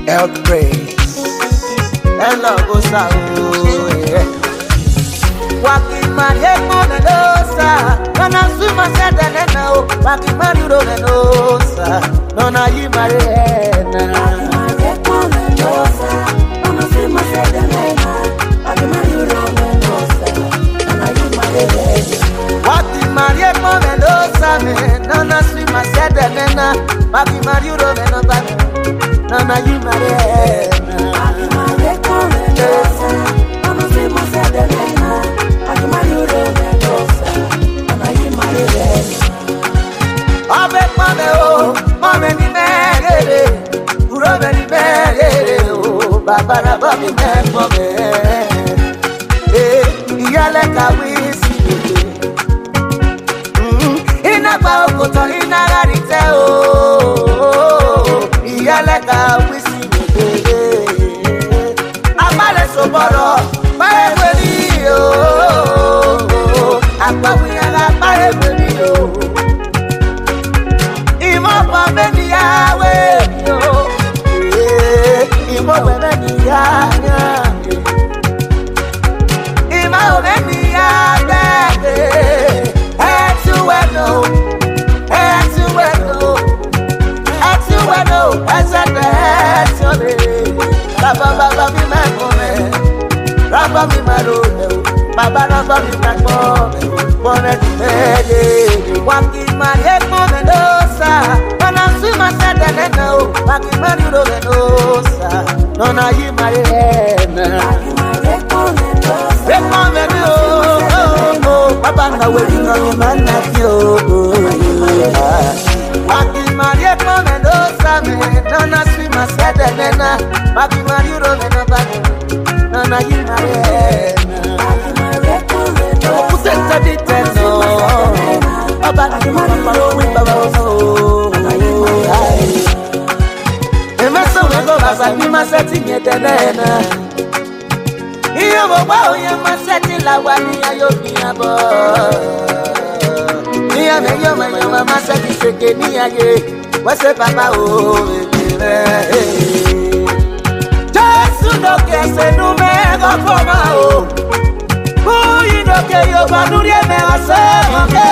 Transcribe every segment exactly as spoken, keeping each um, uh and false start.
Health praise. Hello, Bosa. Walking man, head more than Osa. Nona swimmer said that now. Walking man, you don't know, sir. Nona, you marry. Nona swimmer said that now. Walking man, you don't know, sir. Nona, you marry. Walking man, head more than Osa. Nona swimmer said that now. Walking man, you don't know, sir. Nona, you marry. Babara bami memo me, eh, iyale kawisi. Ina ba okoto ina garite o, iyale kawisi me. Amale soboro, pare kweli o, akwawi ala pare kweli o. Imo pa beni yawe o. Imo wemeni ya Imo wemeni ya Etu weno Etu weno Etu weno Ezete etu me Baba baba mi mekome Baba mi marone Baba baba mi mekome Bone tumede Waki manye kome dosa Wana suma sete neno Waki manye kome dosa Nona yi marena Rekome no Baba na wedi no yi manakyo Waki manye kome dosa me Nona suma sete nena Waki manye kome dosa Nona yi marena Kusenta di teno Baba na yi marena Baba no Emeso wego baba ni maseti nyetenena Iyo boba oye maseti lawani ayo biyabo Niya meyo meyo maseti seke niya ye Wase baba o ekere Jesu doke se numego koma o Uyi doke yo banurie me ase moke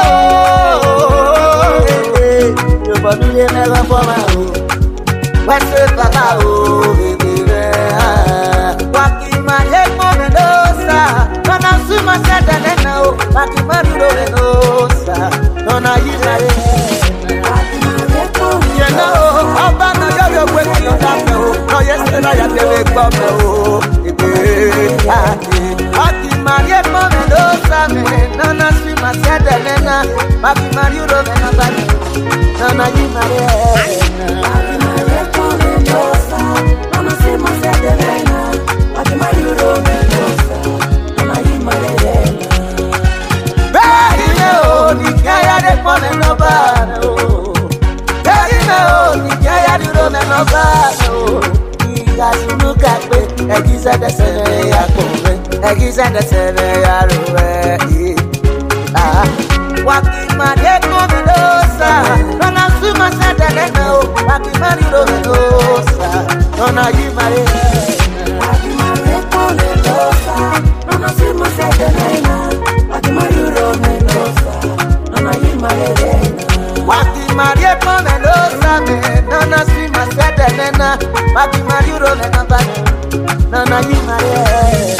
o Yo banurie me koma o Wese baba o bebe Waki manye kome dosa Nona suma sete nena o Waki manye kome dosa Nona yimare Waki manye kome dosa Yena o Oba na yoyo kweki yondame o No yeste na ya tebe kome o Ebe Waki manye kome dosa me Nona suma sete nena Waki manye kome dosa Nona yimare Waki manye kome dosa Nona suma sete nena Waki manye kome dosa Nona yimare Beri me o Nikaya de kone no bano Beri me o Nikaya de kone no bano Iga sunuka pe Egize de sene ya kome Egize de sene ya rowe Waki manye kome dosa Nona suma sete nena o Waki manye kome dosa Nona yimare Waki manye kome dosa Nona suma sete nena Waki manye kome dosa Nona yimare Waki manye kome dosa me Nona suma sete nena Waki manye kome dosa Nona yimare